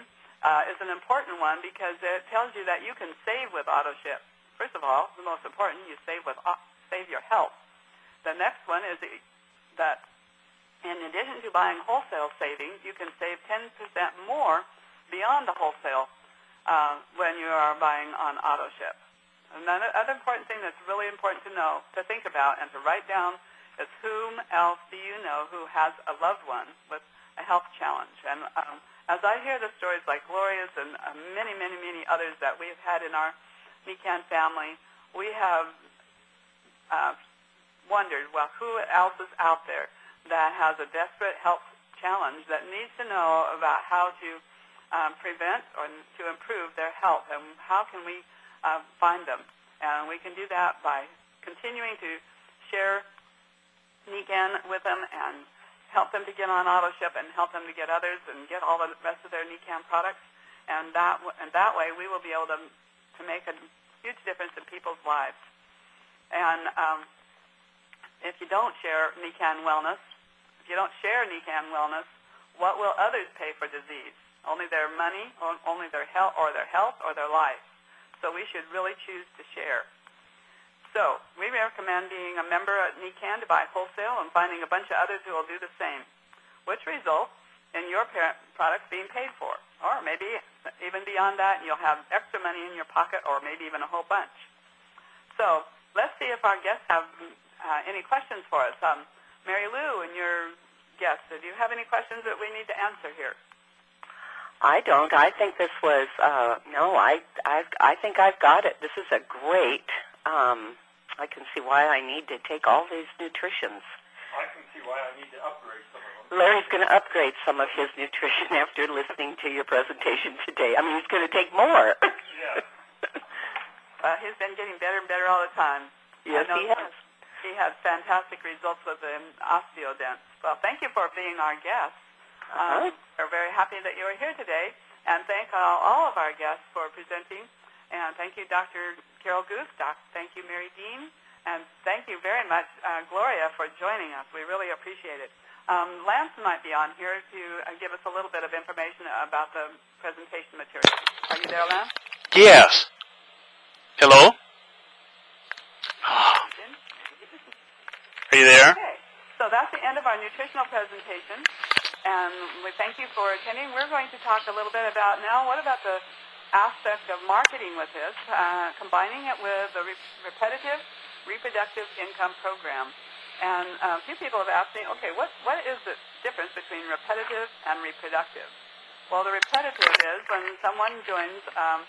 is an important one because it tells you that you can save with AutoShip. First of all, the most important, you save your health. The next one is that in addition to buying wholesale savings, you can save 10% more beyond the wholesale when you are buying on AutoShip. Another important thing that's really important to know, to think about, and to write down is whom else do you know who has a loved one with a health challenge. And as I hear the stories like Gloria's and many, many, many others that we've had in our NECAN family, we have wondered, well, who else is out there that has a desperate health challenge that needs to know about how to prevent or to improve their health, and how can we find them? And we can do that by continuing to share NECAN with them and help them to get on AutoShip and help them to get others and get all the rest of their NECAN products. And that way we will be able to make a huge difference in people's lives. And if you don't share NECAN Wellness, if you don't share NECAN Wellness, what will others pay for disease? Only their money, or only their health, or their life. So we should really choose to share. So we recommend being a member at NECAN to buy wholesale and finding a bunch of others who will do the same, which results in your parent products being paid for. Or maybe even beyond that, you'll have extra money in your pocket or maybe even a whole bunch. So let's see if our guests have any questions for us. Mary Lou and your guests, do you have any questions that we need to answer here? I don't. I think this was, no, I think I've got it. This is a great, I can see why I need to take all these nutritions. I can see why I need to upgrade some of them. Larry's going to upgrade some of his nutrition after listening to your presentation today. I mean, he's going to take more. Yeah. He's been getting better and better all the time. Yes, he has. He has fantastic results with the OsteoDent. Well, thank you for being our guest. We're very happy that you are here today, and thank all of our guests for presenting. And thank you, Dr. Carol Guth. Thank you, Mary Dean. And thank you very much, Gloria, for joining us. We really appreciate it. Lance might be on here to give us a little bit of information about the presentation material. Are you there, Lance? Yes. Hello? Are you there? Okay. So that's the end of our nutritional presentation. And we thank you for attending. We're going to talk a little bit about now, what about the aspect of marketing with this, combining it with the repetitive reproductive income program. And a few people have asked me, okay, what is the difference between repetitive and reproductive? Well, the repetitive is when someone joins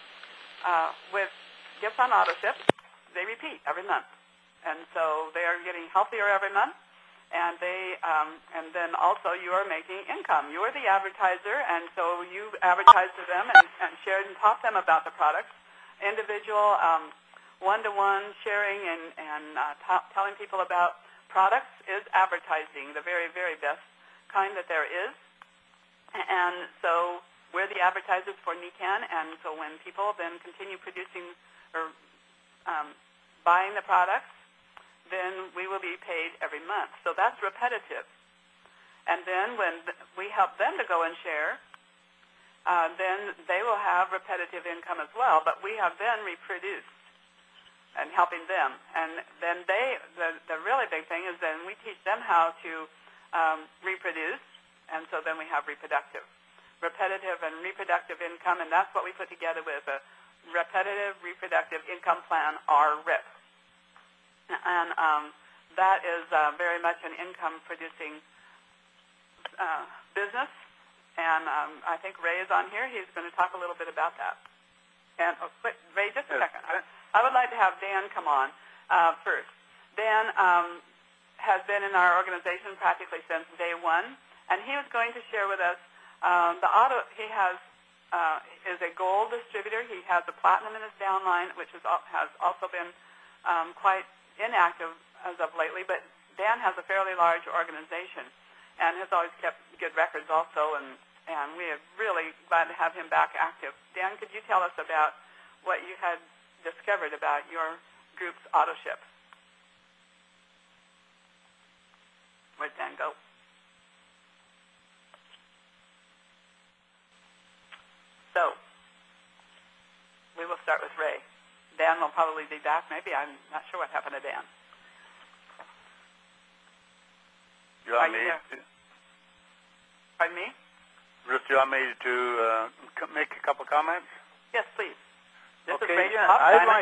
with gifts on AutoShip, they repeat every month. And so they are getting healthier every month. And and then also you are making income. You are the advertiser, and so you advertise to them and share and talk them about the products. Individual, one-to-one sharing and telling people about products is advertising, the very, very best kind that there is. And so we're the advertisers for NECAN, and so when people then continue producing or buying the products, then we will be paid every month. So that's repetitive. And then when we help them to go and share, then they will have repetitive income as well, but we have then reproduced and helping them. And then the really big thing is then we teach them how to reproduce, and so then we have repetitive and reproductive income, and that's what we put together with a repetitive reproductive income plan, or RIP. And that is very much an income-producing business. And I think Ray is on here. He's going to talk a little bit about that. And wait, Ray, just a second. I would like to have Dan come on first. Dan has been in our organization practically since day one, and he was going to share with us he is a gold distributor. He has a platinum in his downline, which has also been quite inactive as of lately, but Dan has a fairly large organization and has always kept good records also, and we are really glad to have him back active. Dan, could you tell us about what you had discovered about your group's AutoShip? Where'd Dan go? So we will start with Ray. Dan will probably be back. Maybe. I'm not sure what happened to Dan. You want me? Pardon me? Ruth, you want me to make a couple comments? Yes, please. This okay, is Ray. Yeah,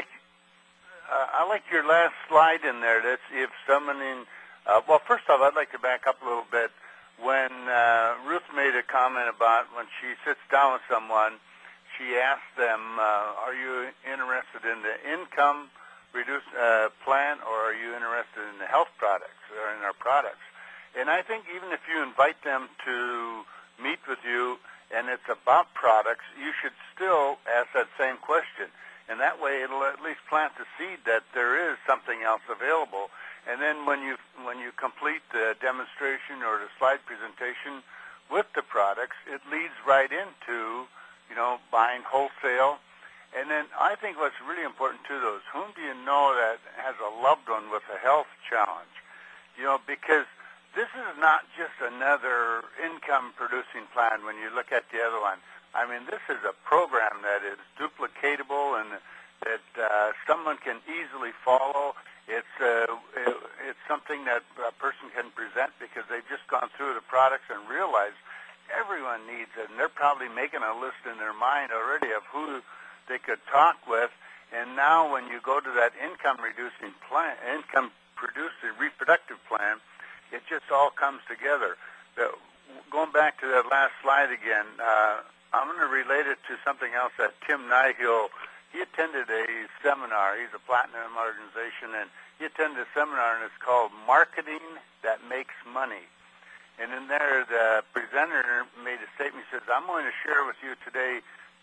I like your last slide in there. That's if someone in. Well, first off, I'd like to back up a little bit. When Ruth made a comment about when she sits down with someone, she asks them, are you interested in the income reduce plan, or are you interested in the health products or in our products? And I think even if you invite them to meet with you and it's about products, you should still ask that same question. And that way it'll at least plant the seed that there is something else available. And then when you complete the demonstration or the slide presentation with the products, it leads right into, buying wholesale. And then I think what's really important to those, whom do you know that has a loved one with a health challenge? Because this is not just another income-producing plan when you look at the other one. I mean, this is a program that is duplicatable, and that someone can easily follow. It's something that a person can present because they've just gone through the products and realized everyone needs it, and they're probably making a list in their mind already of who they could talk with. And now when you go to that income-producing reproductive plan, it just all comes together. Going back to that last slide again, I'm going to relate it to something else that Tim Nihill, he attended a seminar. He's a platinum organization, and he attended a seminar, and it's called Marketing That Makes Money. And in there, the presenter made a statement. He says, I'm going to share with you today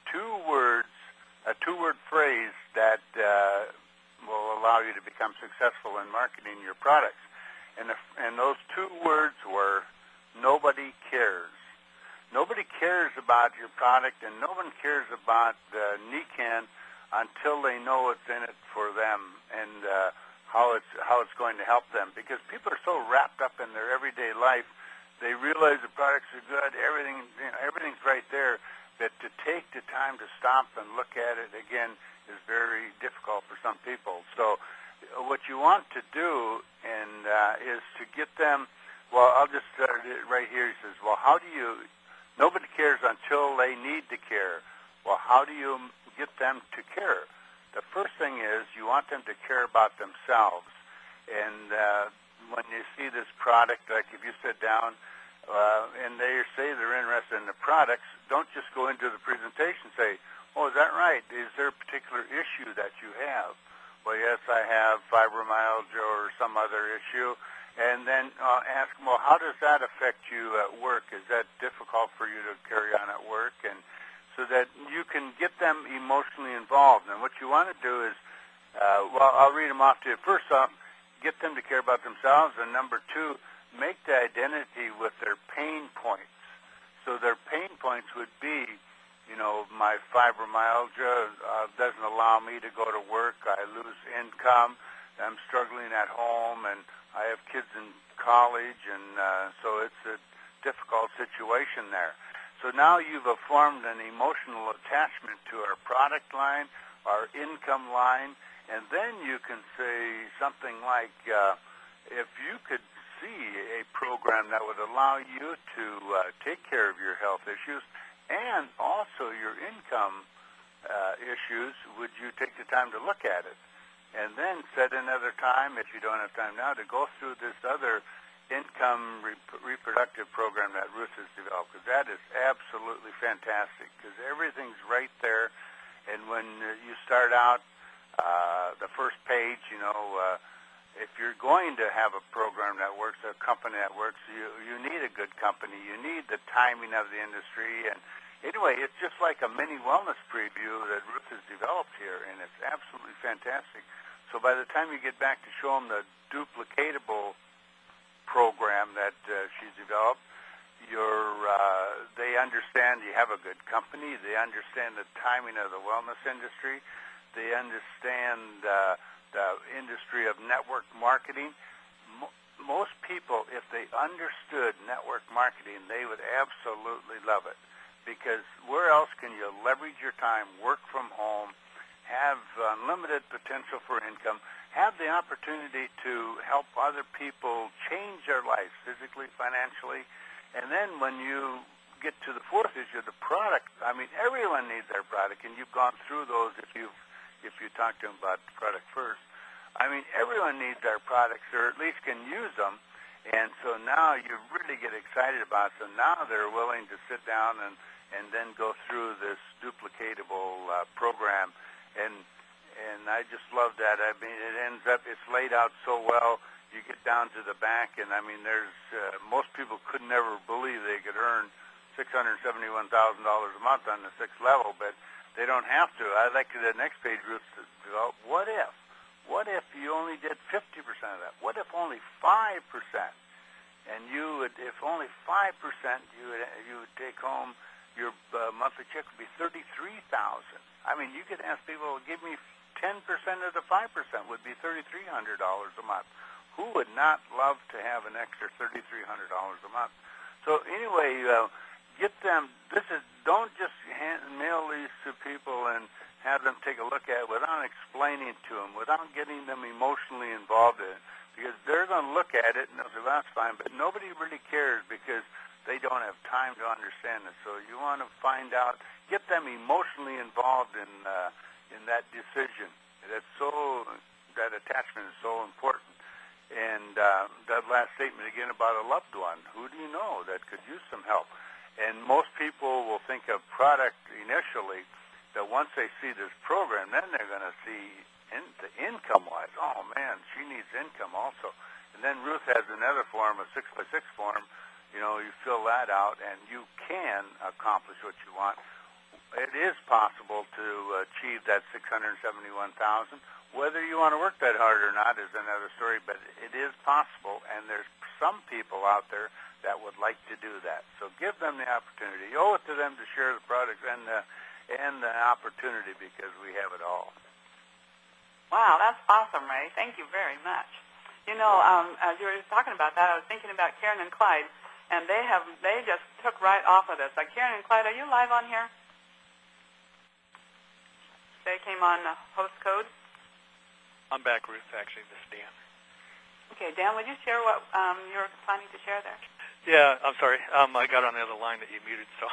a two-word phrase that will allow you to become successful in marketing your products. And those two words were, nobody cares. Nobody cares about your product, and no one cares about NECAN until they know what's in it for them and how it's going to help them. Because people are so wrapped up in their everyday life, they realize the products are good, everything's right there. But to take the time to stop and look at it again is very difficult for some people. So what you want to do is to get them. Well, I'll just start it right here. He says, well, nobody cares until they need to care. Well, how do you get them to care? The first thing is you want them to care about themselves. And when you see this product, like if you sit down and they say they're interested in the products, don't just go into the presentation and say, oh, is that right? Is there a particular issue that you have? Well, yes, I have fibromyalgia or some other issue. And then ask them, well, how does that affect you at work? Is that difficult for you to carry on at work? And so that you can get them emotionally involved. And what you want to do is, I'll read them off to you. First off, get them to care about themselves. And number two, make the identity with their pain points. So their pain points would be, my fibromyalgia doesn't allow me to go to work. I lose income. I'm struggling at home, and I have kids in college, and so it's a difficult situation there. So now you've formed an emotional attachment to our product line, our income line, and then you can say something like, if you could see a program that would allow you to take care of your health issues and also your income issues, would you take the time to look at it? And then set another time, if you don't have time now, to go through this other income reproductive program that Ruth has developed, because that is absolutely fantastic, because everything's right there. And when you start out, the first page, if you're going to have a program that works, a company that works, you need a good company. You need the timing of the industry. And anyway, it's just like a mini wellness preview that Ruth has developed here, and it's absolutely fantastic. So by the time you get back to show them the duplicatable program that she's developed, they understand you have a good company. They understand the timing of the wellness industry. They understand the industry of network marketing. Most people, if they understood network marketing, they would absolutely love it, because where else can you leverage your time, work from home, have unlimited potential for income, have the opportunity to help other people change their lives physically, financially, and then when you get to the fourth issue, the product. I mean, everyone needs their product, and you've gone through those if you talk to them about the product first. I mean, everyone needs our products, or at least can use them, and so now you really get excited about it. So now they're willing to sit down and then go through this duplicatable program. And I just love that. I mean, it's laid out so well. You get down to the back, and I mean, there's most people could never believe they could earn $671,000 a month on the sixth level, but they don't have to. I like the next page, Ruth, to develop. What if? What if you only did 50% of that? What if only 5%? And if only 5%, you would take home, your monthly check would be $33,000. I mean, you could ask people, give me 10% of the 5% would be $3,300 a month. Who would not love to have an extra $3,300 a month? So anyway, get them. Don't just mail these to people and have them take a look at it without explaining to them, without getting them emotionally involved in it. Because they're going to look at it and they'll say, well, that's fine, but nobody really cares because they don't have time to understand it. So you want to find out, get them emotionally involved in that decision. That attachment is so important. And that last statement again about a loved one, who do you know that could use some help? And most people will think of product initially, that once they see this program, then they're going to see the income-wise. Oh, man, she needs income also. And then Ruth has another form, a 6x6 form. You know, you fill that out, and you can accomplish what you want. It is possible to achieve that $671,000. Whether you want to work that hard or not is another story, but it is possible, and there's some people out there that would like to do that. So give them the opportunity. You owe it to them to share the product and the opportunity, because we have it all. Wow, that's awesome, Ray. Thank you very much. You know, as you were talking about that, I was thinking about Karen and Clyde, and they just took right off of this. Like, Karen and Clyde, are you live on here? They came on host code. I'm back, Ruth, actually. This is Dan. Okay, Dan, would you share what you were planning to share there? Yeah, I'm sorry. I got on the other line that you muted, so.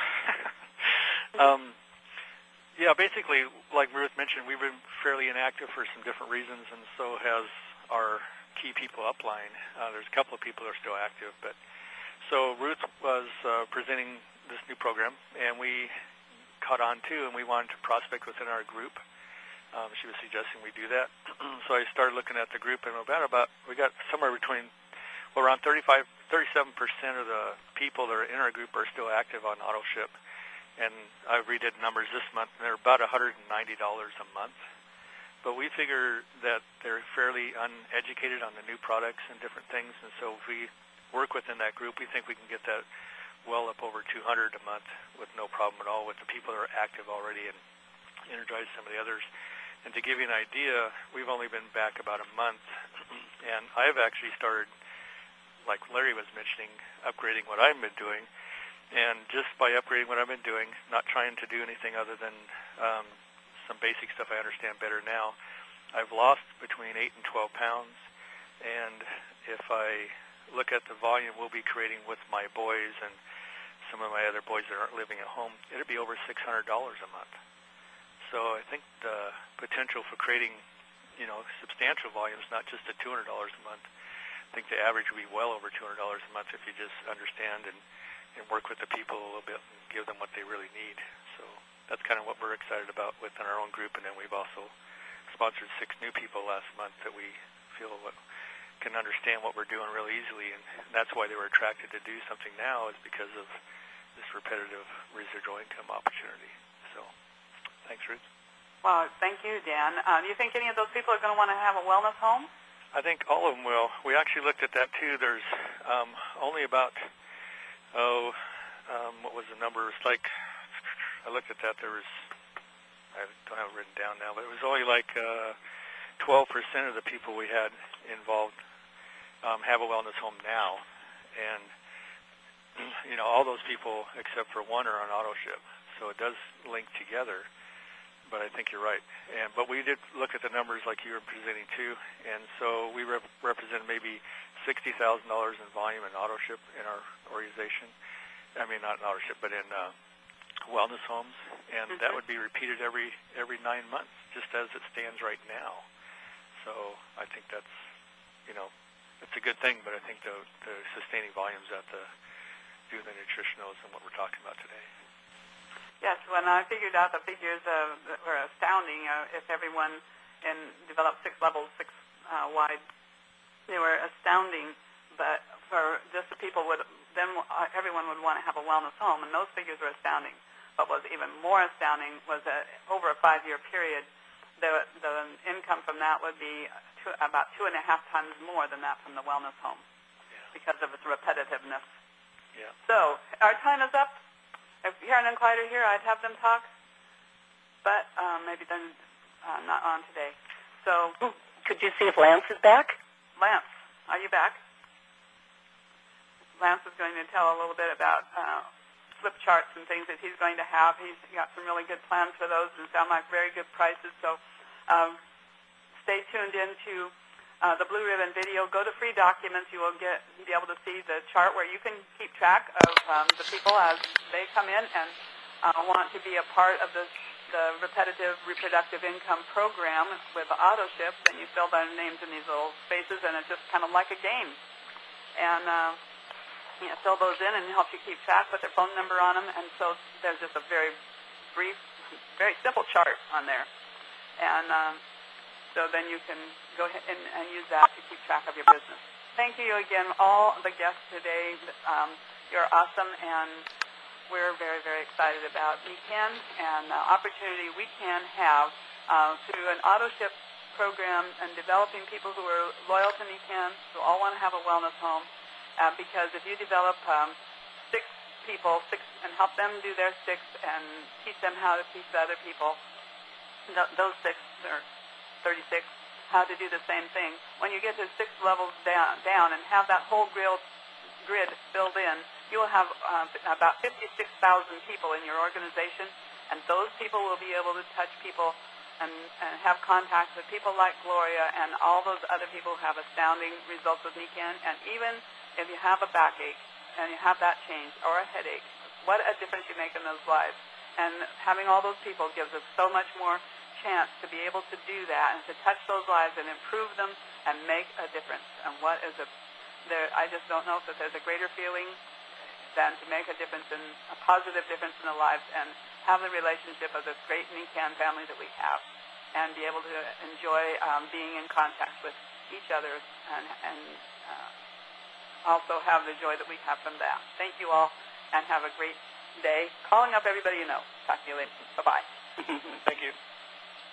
Yeah, basically, like Ruth mentioned, we've been fairly inactive for some different reasons, and so has our key people upline. There's a couple of people that are still active, but so Ruth was presenting this new program, and we caught on too, and we wanted to prospect within our group. She was suggesting we do that, so I started looking at the group, and we got somewhere between, well, around 37% of the people that are in our group are still active on AutoShip. And I redid numbers this month, and they're about $190 a month. But we figure that they're fairly uneducated on the new products and different things, and so if we work within that group, we think we can get that well up over $200 a month with no problem at all with the people that are active already and energize some of the others. And to give you an idea, we've only been back about a month, and I've actually started, like Larry was mentioning, upgrading what I've been doing. And just by upgrading what I've been doing, not trying to do anything other than some basic stuff I understand better now, I've lost between 8 and 12 pounds. And if I look at the volume we'll be creating with my boys and some of my other boys that aren't living at home, it'll be over $600 a month. So I think the potential for creating, substantial volumes, not just at $200 a month. I think the average would be well over $200 a month if you just understand and work with the people a little bit and give them what they really need. So that's kind of what we're excited about within our own group. And then we've also sponsored 6 new people last month that we feel can understand what we're doing really easily. And that's why they were attracted to do something now, is because of this repetitive residual income opportunity. So thanks, Ruth. Well, thank you, Dan. Do you think any of those people are going to want to have a wellness home? I think all of them will. We actually looked at that, too. There's only about... what was the number? It's like, I looked at that, I don't have it written down now, but it was only like 12% of the people we had involved have a wellness home now. And, all those people except for one are on AutoShip. So it does link together, but I think you're right. But we did look at the numbers like you were presenting too, and so we represented maybe $60,000 in volume in AutoShip in our organization. I mean, not in AutoShip, but in wellness homes, and that would be repeated every 9 months, just as it stands right now. So I think that's, it's a good thing, but I think the sustaining volumes at do the nutritionals and what we're talking about today. Yes, when I figured out the figures were astounding. If everyone developed 6 levels, 6 wide, they were astounding. But for just the people everyone would want to have a wellness home, and those figures were astounding. What was even more astounding was that over a 5-year period, the income from that would be about 2.5 times more than that from the wellness home, because of its repetitiveness. Yeah. So our time is up. If Karen and Clyde are here, I'd have them talk, but maybe they're not on today. So, could you see if Lance is back? Lance, are you back? Lance is going to tell a little bit about flip charts and things that he's going to have. He's got some really good plans for those and sound like very good prices. So stay tuned into the Blue Ribbon video. Go to free documents. You will be able to see the chart where you can keep track of the people as they come in and want to be a part of the repetitive reproductive income program with the auto ship. Then you fill their names in these little spaces, and it's just kind of like a game. And fill those in and help you keep track, put their phone number on them, and so there's just a very brief, very simple chart on there. And so then you can go ahead and use that to keep track of your business. Thank you again, all the guests today. You're awesome, and we're very, very excited about NECAN and the opportunity we can have through an auto ship program and developing people who are loyal to NECAN, who all want to have a wellness home. Because if you develop 6 people, and help them do their 6 and teach them how to teach other people, those 6 or 36, how to do the same thing. When you get to 6 levels down and have that whole grid filled in, you will have about 56,000 people in your organization, and those people will be able to touch people and have contact with people like Gloria and all those other people who have astounding results with NECAN. And even if you have a backache and you have that change or a headache, what a difference you make in those lives. And having all those people gives us so much more chance to be able to do that and to touch those lives and improve them and make a difference. And I just don't know if there's a greater feeling than to make a difference, a positive difference in the lives and have the relationship of this great NECAN family that we have and be able to enjoy being in contact with each other and also have the joy that we have from that. Thank you all, and have a great day. Calling up everybody you know. Talk to you later. Bye-bye. Thank you.